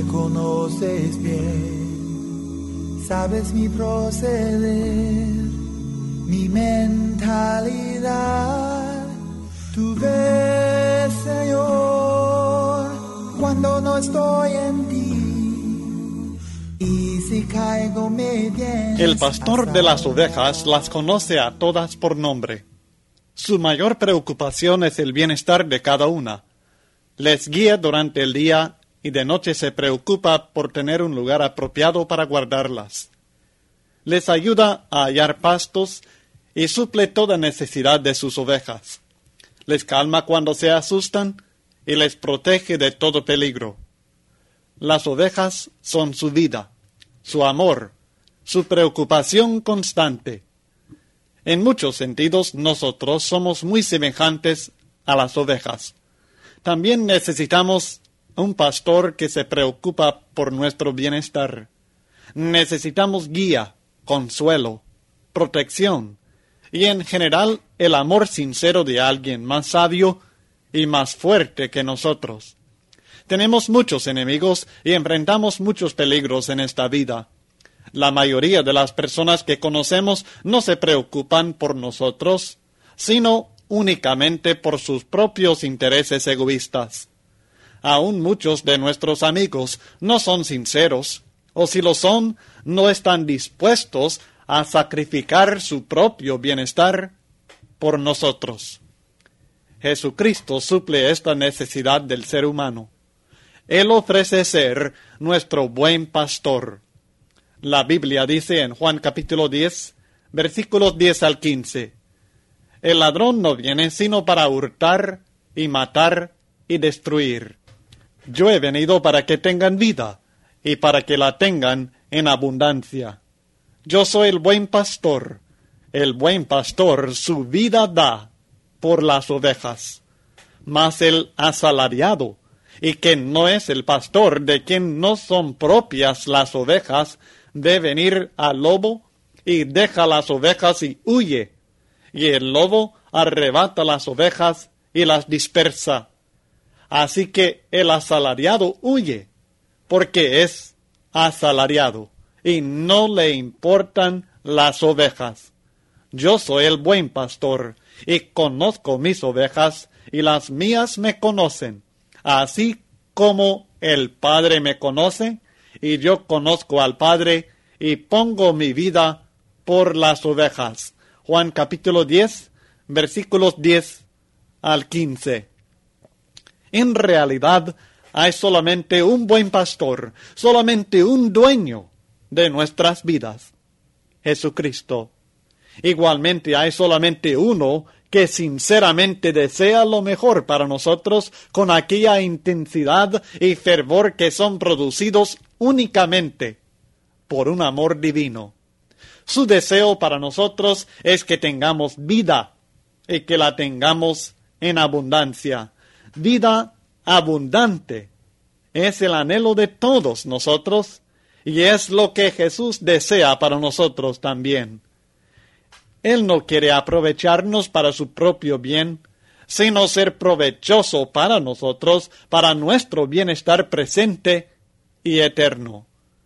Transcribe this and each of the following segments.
conoces bien, sabes mi proceder, mi mentalidad. Tú ves, Señor, cuando no estoy en ti, y si caigo me vienes. El pastor de las ovejas las conoce a todas por nombre. Su mayor preocupación es el bienestar de cada una. Les guía durante el día y de noche se preocupa por tener un lugar apropiado para guardarlas. Les ayuda a hallar pastos y suple toda necesidad de sus ovejas. Les calma cuando se asustan y les protege de todo peligro. Las ovejas son su vida, su amor, su preocupación constante. En muchos sentidos, nosotros somos muy semejantes a las ovejas. También necesitamos un pastor que se preocupa por nuestro bienestar. Necesitamos guía, consuelo, protección y en general el amor sincero de alguien más sabio y más fuerte que nosotros. Tenemos muchos enemigos y enfrentamos muchos peligros en esta vida. La mayoría de las personas que conocemos no se preocupan por nosotros, sino únicamente por sus propios intereses egoístas. Aún muchos de nuestros amigos no son sinceros, o si lo son, no están dispuestos a sacrificar su propio bienestar por nosotros. Jesucristo suple esta necesidad del ser humano. Él ofrece ser nuestro buen pastor. La Biblia dice en Juan capítulo 10, versículos 10 al 15, el ladrón no viene sino para hurtar y matar y destruir. Yo he venido para que tengan vida y para que la tengan en abundancia. Yo soy el buen pastor. El buen pastor su vida da por las ovejas. Mas el asalariado, y que no es el pastor, de quien no son propias las ovejas, de venir al lobo y deja las ovejas y huye. Y el lobo arrebata las ovejas y las dispersa. Así que el asalariado huye, porque es asalariado, y no le importan las ovejas. Yo soy el buen pastor, y conozco mis ovejas, y las mías me conocen, así como el Padre me conoce, y yo conozco al Padre, y pongo mi vida por las ovejas. Juan capítulo 10, versículos 10 al 15. En realidad, hay solamente un buen pastor, solamente un dueño de nuestras vidas, Jesucristo. Igualmente hay solamente uno que sinceramente desea lo mejor para nosotros con aquella intensidad y fervor que son producidos únicamente por un amor divino. Su deseo para nosotros es que tengamos vida y que la tengamos en abundancia. Vida abundante es el anhelo de todos nosotros y es lo que Jesús desea para nosotros también. Él no quiere aprovecharnos para su propio bien, sino ser provechoso para nosotros, para nuestro bienestar presente y eterno.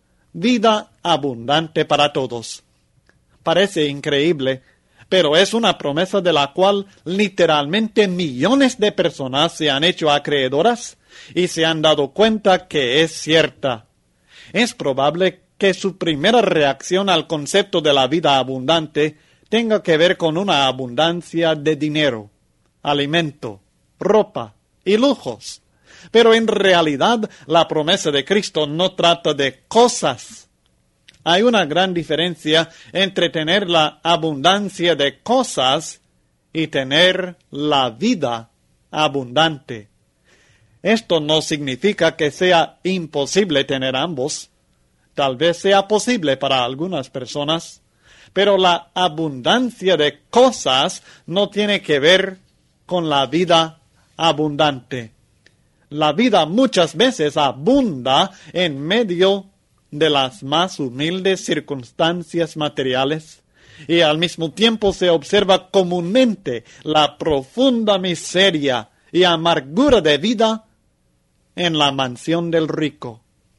Vida abundante para todos. Parece increíble, pero es una promesa de la cual literalmente millones de personas se han hecho acreedoras y se han dado cuenta que es cierta. Es probable que su primera reacción al concepto de la vida abundante tenga que ver con una abundancia de dinero, alimento, ropa y lujos. Pero en realidad la promesa de Cristo no trata de cosas. Hay una gran diferencia entre tener la abundancia de cosas y tener la vida abundante. Esto no significa que sea imposible tener ambos. Tal vez sea posible para algunas personas, pero la abundancia de cosas no tiene que ver con la vida abundante. La vida muchas veces abunda en medio de las más humildes circunstancias materiales y al mismo tiempo se observa comúnmente la profunda miseria y amargura de vida en la mansión del rico.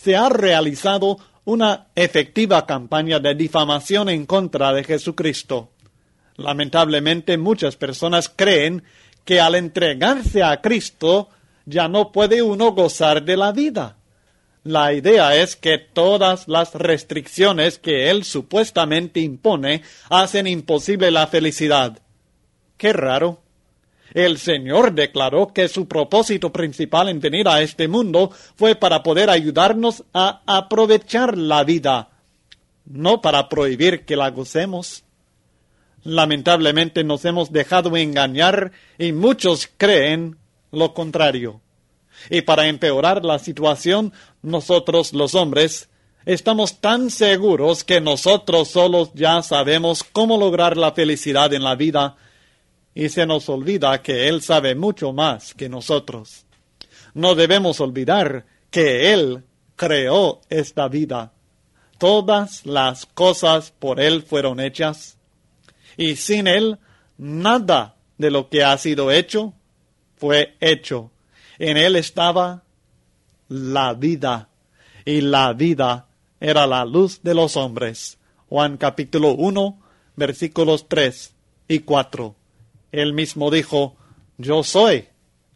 se ha realizado una efectiva campaña de difamación en contra de Jesucristo. Lamentablemente, muchas personas creen que al entregarse a Cristo ya no puede uno gozar de la vida. La idea es que todas las restricciones que Él supuestamente impone hacen imposible la felicidad. ¡Qué raro! El Señor declaró que su propósito principal en venir a este mundo fue para poder ayudarnos a aprovechar la vida, no para prohibir que la gocemos. Lamentablemente nos hemos dejado engañar y muchos creen lo contrario. Y para empeorar la situación, nosotros los hombres estamos tan seguros que nosotros solos ya sabemos cómo lograr la felicidad en la vida, y se nos olvida que Él sabe mucho más que nosotros. No debemos olvidar que Él creó esta vida. Todas las cosas por Él fueron hechas, y sin Él nada de lo que ha sido hecho fue hecho. En Él estaba la vida, y la vida era la luz de los hombres. Juan capítulo 1, versículos 3 y 4. Él mismo dijo, yo soy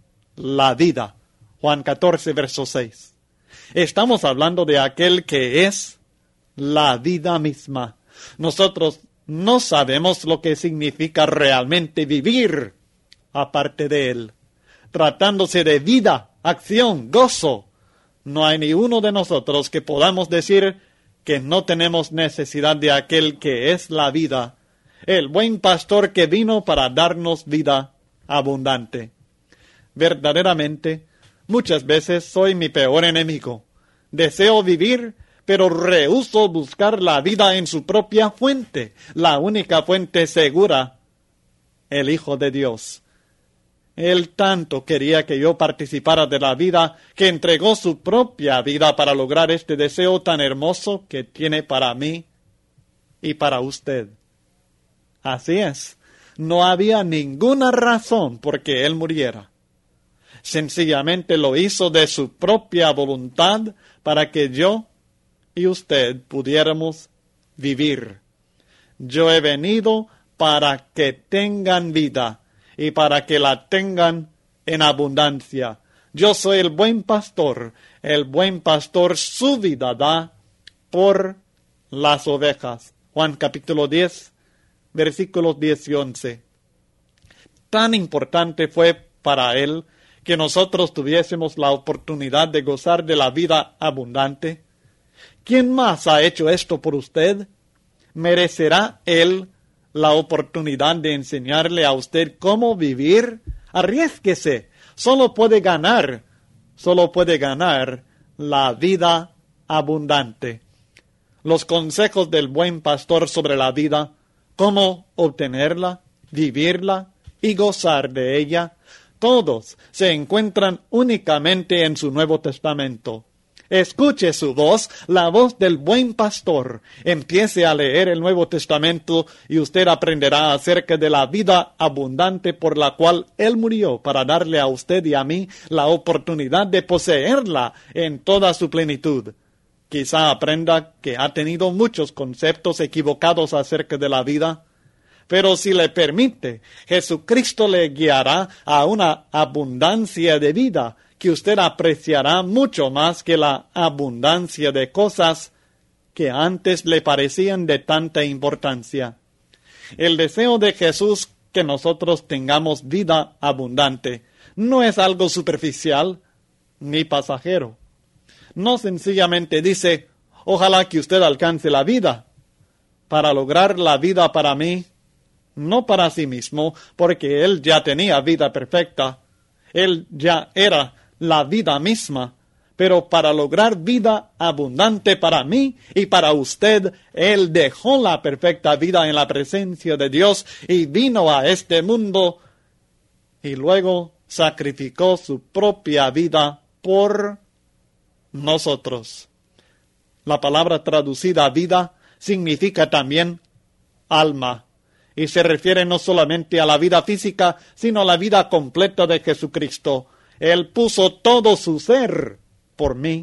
la vida. Juan 14, verso 6. Estamos hablando de aquel que es la vida misma. Nosotros no sabemos lo que significa realmente vivir aparte de Él. Tratándose de vida, acción, gozo, no hay ni uno de nosotros que podamos decir que no tenemos necesidad de aquel que es la vida, el buen pastor que vino para darnos vida abundante. Verdaderamente, muchas veces soy mi peor enemigo. Deseo vivir, pero rehúso buscar la vida en su propia fuente, la única fuente segura, el Hijo de Dios. Él tanto quería que yo participara de la vida que entregó su propia vida para lograr este deseo tan hermoso que tiene para mí y para usted. Así es, no había ninguna razón por que Él muriera. Sencillamente lo hizo de su propia voluntad para que yo y usted pudiéramos vivir. Yo he venido para que tengan vida y para que la tengan en abundancia. Yo soy el buen pastor su vida da por las ovejas. Juan capítulo 10, versículos 10 y 11. Tan importante fue para Él que nosotros tuviésemos la oportunidad de gozar de la vida abundante. ¿Quién más ha hecho esto por usted? ¿Merecerá Él la oportunidad de enseñarle a usted cómo vivir? Arriésguese. Solo puede ganar la vida abundante. Los consejos del buen pastor sobre la vida, cómo obtenerla, vivirla y gozar de ella, todos se encuentran únicamente en su Nuevo Testamento. Escuche su voz, la voz del buen pastor. Empiece a leer el Nuevo Testamento y usted aprenderá acerca de la vida abundante por la cual Él murió para darle a usted y a mí la oportunidad de poseerla en toda su plenitud. Quizá aprenda que ha tenido muchos conceptos equivocados acerca de la vida, pero si le permite, Jesucristo le guiará a una abundancia de vida que usted apreciará mucho más que la abundancia de cosas que antes le parecían de tanta importancia. El deseo de Jesús que nosotros tengamos vida abundante no es algo superficial ni pasajero. No sencillamente dice, ojalá que usted alcance la vida. Para lograr la vida para mí, no para sí mismo, porque Él ya tenía vida perfecta. Él ya era la vida misma, pero para lograr vida abundante para mí y para usted, Él dejó la perfecta vida en la presencia de Dios y vino a este mundo y luego sacrificó su propia vida por nosotros. La palabra traducida vida significa también alma y se refiere no solamente a la vida física, sino a la vida completa de Jesucristo. Él puso todo su ser por mí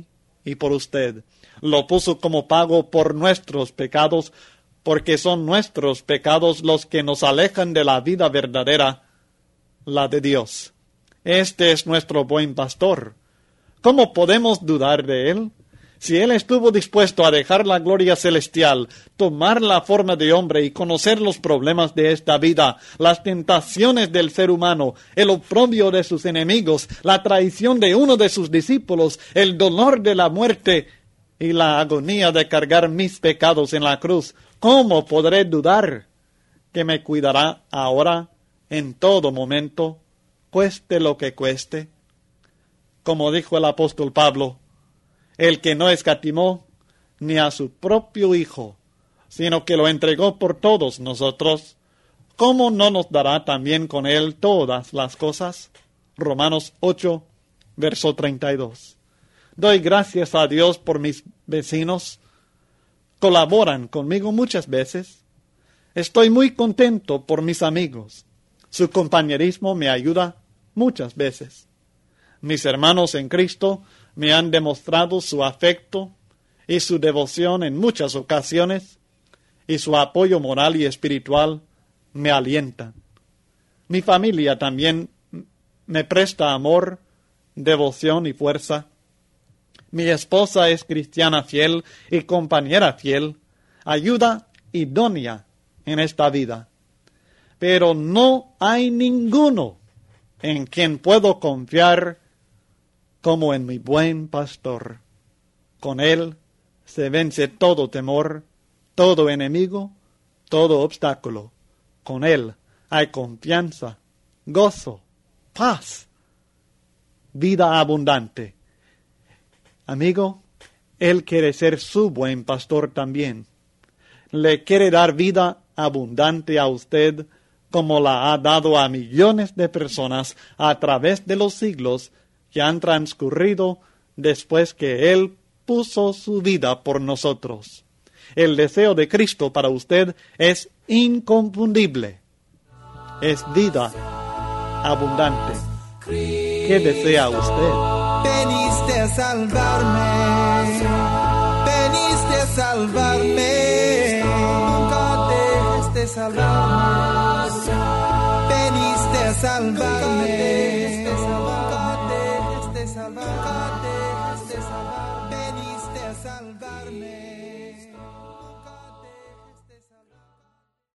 y por usted. Lo puso como pago por nuestros pecados, porque son nuestros pecados los que nos alejan de la vida verdadera, la de Dios. Este es nuestro buen pastor. ¿Cómo podemos dudar de él? Si él estuvo dispuesto a dejar la gloria celestial, tomar la forma de hombre y conocer los problemas de esta vida, las tentaciones del ser humano, el oprobio de sus enemigos, la traición de uno de sus discípulos, el dolor de la muerte y la agonía de cargar mis pecados en la cruz, ¿cómo podré dudar que me cuidará ahora, en todo momento, cueste lo que cueste? Como dijo el apóstol Pablo, el que no escatimó ni a su propio Hijo, sino que lo entregó por todos nosotros, ¿cómo no nos dará también con él todas las cosas? Romanos 8, verso 32. Doy gracias a Dios por mis vecinos. Colaboran conmigo muchas veces. Estoy muy contento por mis amigos. Su compañerismo me ayuda muchas veces. Mis hermanos en Cristo me han demostrado su afecto y su devoción en muchas ocasiones, y su apoyo moral y espiritual me alientan. Mi familia también me presta amor, devoción y fuerza. Mi esposa es cristiana fiel y compañera fiel, ayuda idónea en esta vida. Pero no hay ninguno en quien puedo confiar como en mi buen pastor. Con él se vence todo temor, todo enemigo, todo obstáculo. Con él hay confianza, gozo, paz, vida abundante. Amigo, él quiere ser su buen pastor también. Le quiere dar vida abundante a usted como la ha dado a millones de personas a través de los siglos que han transcurrido después que Él puso su vida por nosotros. El deseo de Cristo para usted es inconfundible. Es vida abundante. ¿Qué desea usted? Veniste a salvarme, veniste a salvarme, nunca dejes de salvarme, veniste a salvarme.